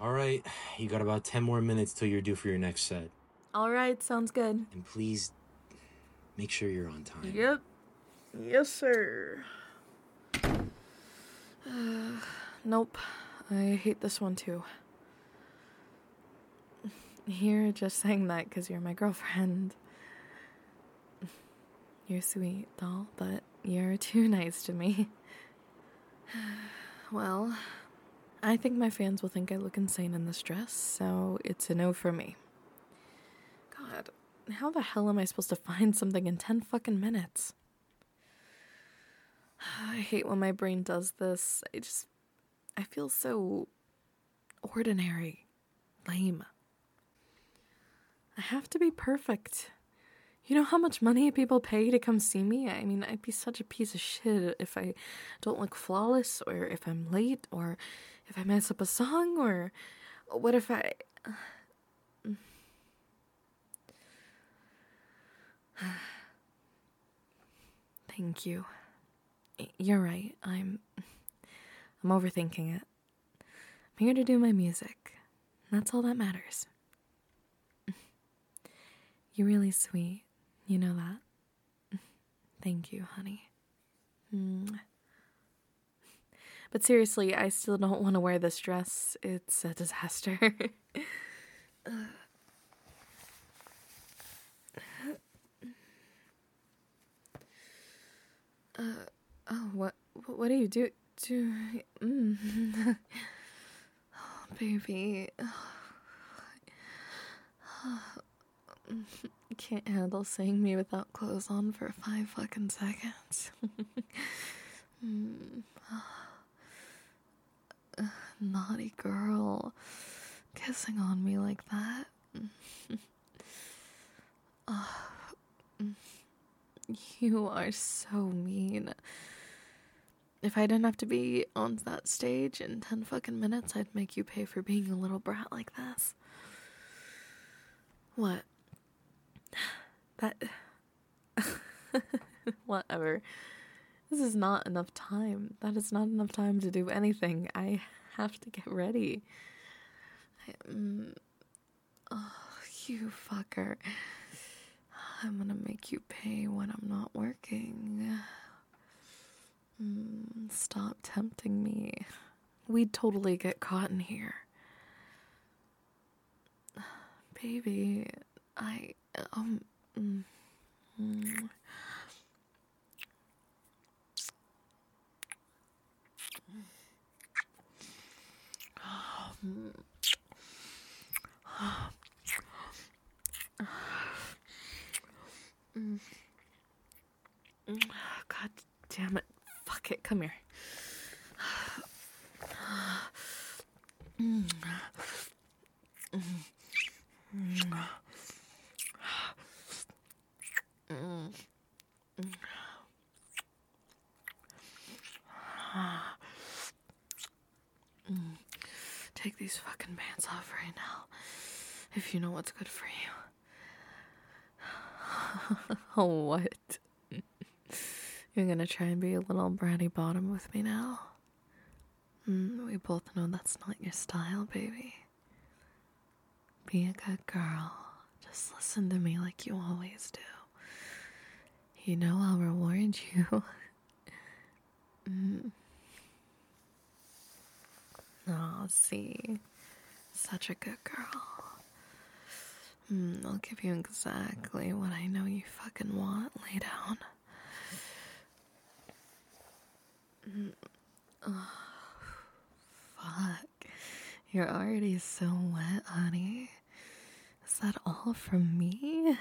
Alright, you got about 10 more minutes till you're due for your next set. Alright, sounds good. And please, make sure you're on time. Yep. Yes, sir. Nope. I hate this one too. You're just saying that because you're my girlfriend. You're sweet, doll, but you're too nice to me. Well, I think my fans will think I look insane in this dress, so it's a no for me. God, how the hell am I supposed to find something in 10 fucking minutes? I hate when my brain does this. I feel so ordinary, lame. I have to be perfect. You know how much money people pay to come see me? I mean, I'd be such a piece of shit if I don't look flawless, or if I'm late, or if I mess up a song, or what if I... Thank you. You're right, I'm overthinking it. I'm here to do my music. That's all that matters. You're really sweet. You know that. Thank you, honey. But seriously, I still don't want to wear this dress. It's a disaster. What do you do? Oh, baby. I can't handle seeing me without clothes on for 5 fucking seconds. Naughty girl. Kissing on me like that. You are so mean. If I didn't have to be on that stage in 10 fucking minutes, I'd make you pay for being a little brat like this. What? That... Whatever. This is not enough time. That is not enough time to do anything. I have to get ready. Oh, you fucker. I'm gonna make you pay when I'm not working. Stop tempting me. We'd totally get caught in here. Baby, God damn it. Fuck it, come here. Take these fucking pants off right now, if you know what's good for you. Oh, what? You're gonna try and be a little bratty bottom with me now? We both know that's not your style, baby. Be a good girl. Just listen to me like you always do. You know I'll reward you. Oh, see. Such a good girl. I'll give you exactly what I know you fucking want. Lay down. Oh, fuck. You're already so wet, honey. Is that all from me?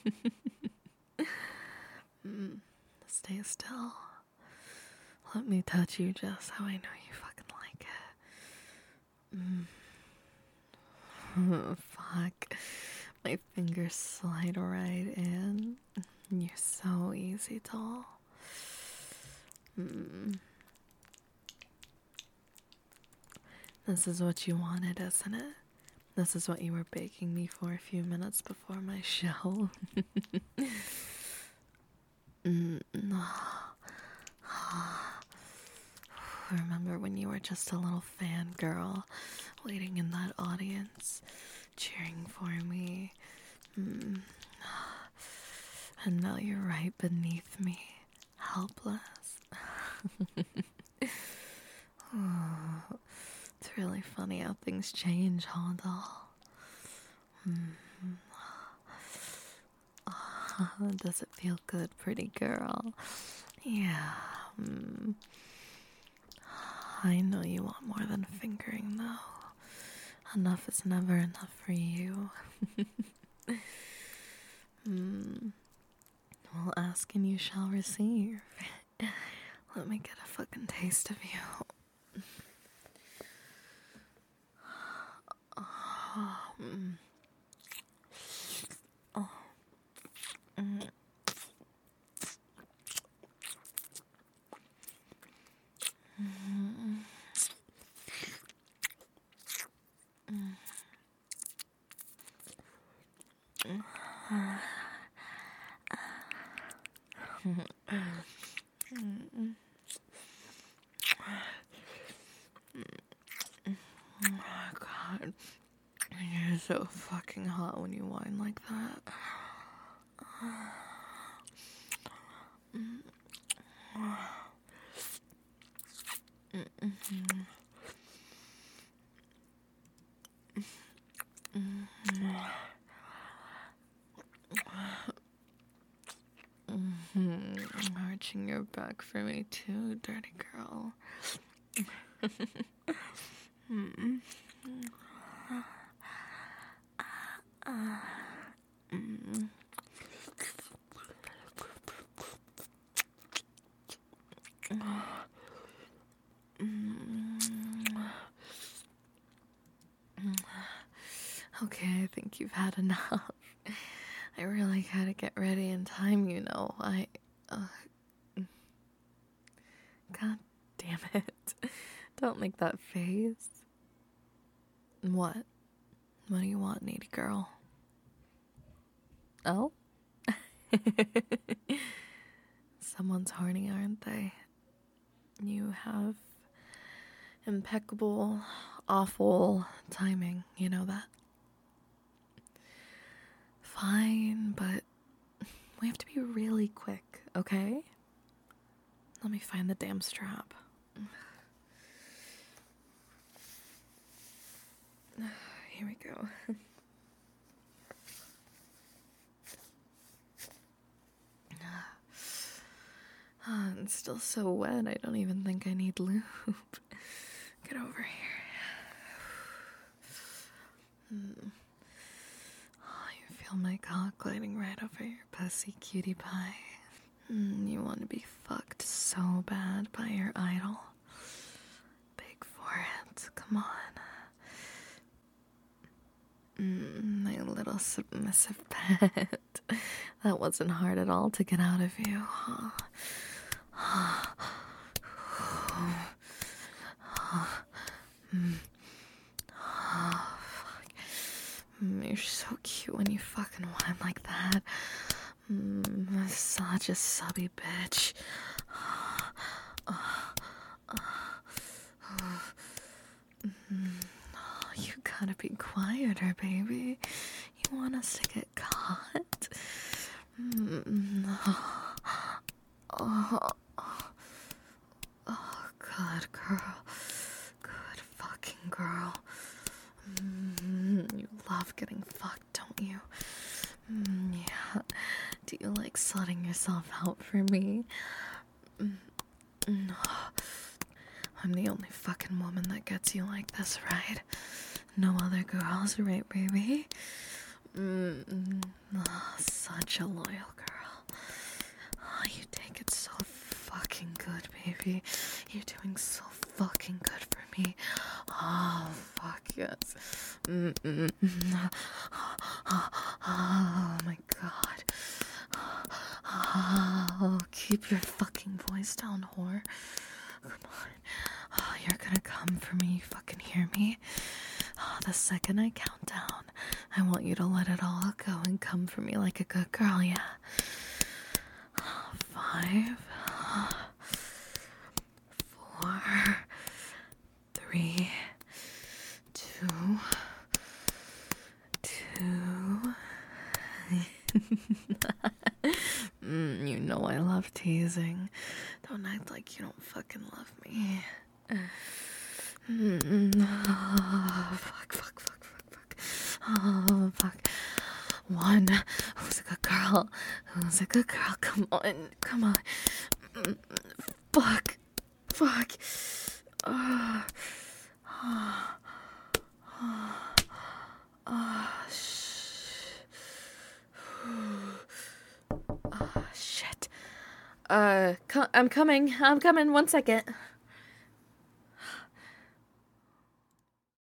Stay still. Let me touch you just how I know you fucking like it. Fuck. My fingers slide right in. You're so easy, doll. This is what you wanted, isn't it? This is what you were begging me for a few minutes before my show. Remember when you were just a little fangirl waiting in that audience, cheering for me. And now you're right beneath me, helpless. Oh, it's really funny how things change, huh, doll? Does it feel good, pretty girl? Yeah. I know you want more than fingering, though. Enough is never enough for you. Well, ask and you shall receive. Let me get a fucking taste of you. Oh, God. You're so fucking hot when you whine like that. Arching your back for me too, dirty girl. Okay, I think you've had enough. I really gotta get ready in time, you know. God damn it. Don't make that face. What? What do you want, needy girl? Oh? Someone's horny, aren't they? You have impeccable, awful timing, you know that? Fine, but we have to be really quick, okay? Let me find the damn strap. Here we go. It's still so wet, I don't even think I need lube. Get over here. Oh, you feel my cock gliding right over your pussy, cutie pie. You want to be fucked so bad by your idol. Big forehead, come on. My little submissive pet. That wasn't hard at all to get out of you, huh? You're so cute when you fucking whine like that. Such a subby bitch. You gotta be quieter, baby. You want us to get caught? Oh, good girl. Good fucking girl. You love getting fucked, don't you? Yeah. Do you like slutting yourself out for me? I'm the only fucking woman that gets you like this, right? No other girls, right, baby? Such a loyal girl. Oh, you take it so fucking good, baby. You're doing so fucking good for me. Oh, fuck yes. Oh my god. Oh, keep your fucking voice down, whore. Come on. Oh, you're gonna come for me, you fucking hear me? Oh, the second I count down, I want you to let it all go and come for me like a good girl, yeah? 5, 4, 3, 2, two. You know I love teasing. Don't act like you don't fucking love me. Fuck. Oh, fuck. One. Who's a good girl? Come on. Fuck. Shit. I'm coming. 1 second.